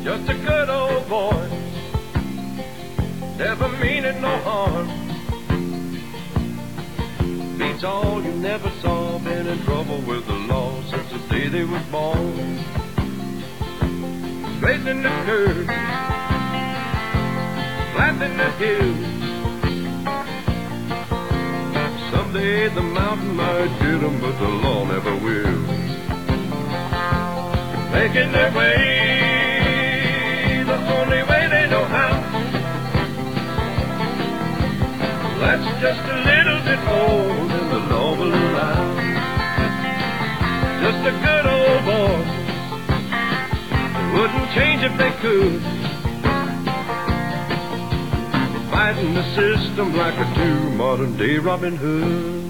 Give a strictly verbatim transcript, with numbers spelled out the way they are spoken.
just a good old boy, never meaning no harm. Beats all you never saw, been in trouble with the law since the day they was born. Straightening the curve, flattening the hill. Someday the mountain might get them, but the law never will. Making their way the only way they know how. That's just a little bit more than the law will allow. Just a good old boy, they wouldn't change if they could. Fighting the system like a true modern day Robin Hood.